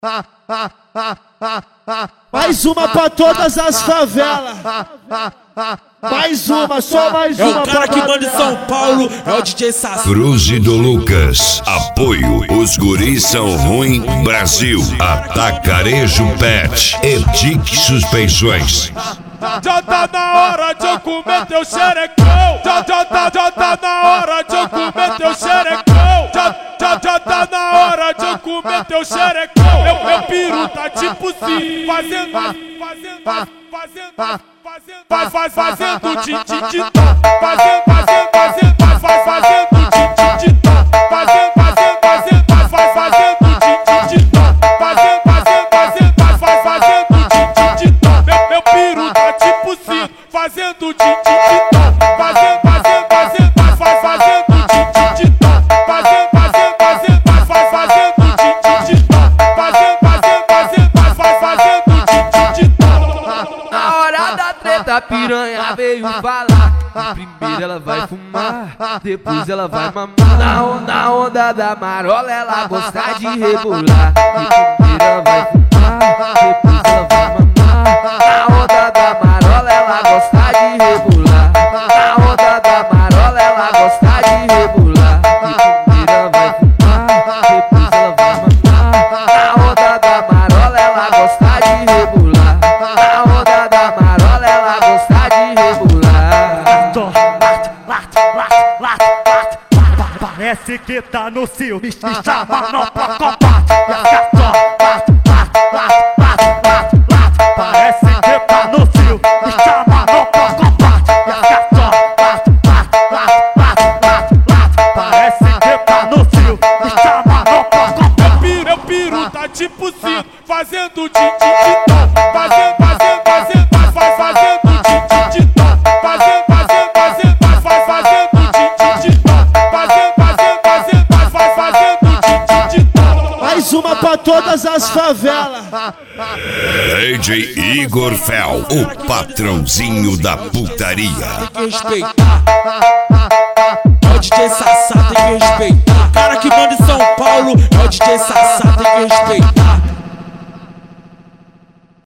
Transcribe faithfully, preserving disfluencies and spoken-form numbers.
Mais uma pra todas as favelas. Mais uma, só mais é uma. É o cara que manda em São Paulo, é o D J Saci. Cruze do Lucas, apoio. Os guris são ruim, Brasil. Atacarejo Pet, Etique Suspensões. Já tá na hora de eu comer teu xerecão. Já, já, tá, já tá na hora de eu comer teu xerecão. Já, já, já tá na hora de eu comer teu xerecão. Meu, meu peru tá tipo assim, fazendo, fazendo, fazendo, fazendo, faz, faz, fazendo de, de, de, fazendo, fazendo, fazendo, faz, faz, fazendo de, de, de, fazendo, fazendo, fazendo, faz, faz, fazendo de, de, de, fazendo, fazendo, fazendo, faz, faz, fazendo de, de, de, meu, meu peru tá tipo assim, fazendo de, de, de, fazendo, fazendo, fazendo, faz, faz, fazendo de, de, de, fazendo, fazendo, fazendo, faz, faz, fazendo de, de, de, fazendo, fazendo, fazendo, faz, faz, fazendo de, de, de. Na hora da treta a piranha veio falar. Primeiro ela vai fumar, depois ela vai mamar. Na onda, na onda da marola ela gosta de rebolar. E primeiro ela vai fumar, depois ela vai mamar. Na onda da marola ela gosta de rebolar. Na onda da marola ela gosta de rebolar. E primeiro ela vai fumar, depois ela vai mamar. Na onda da marola ela gosta de rebolar. Na onda da marola ela gosta de rebolar. Parece que tá no cio, me chama não pra combate. E a gato late, late, late, late, late. Parece que tá no cio, me chama não pra combate. E a gato late, late, late, late, late. Parece que tá no cio, me chama não pra combate. Meu peru tá tipo assim, fazendo de, de, de, fazendo, fazendo, fazendo, faz, faz, fazendo de, de, de, fazendo, fazendo, fazendo, faz, faz, fazendo de, de, de, fazendo, fazendo, fazendo, faz, faz, fazendo de, de, de. Mais uma pra todas as favelas. D J Igor Fel, o patrãozinho da putaria. Tem que respeitar.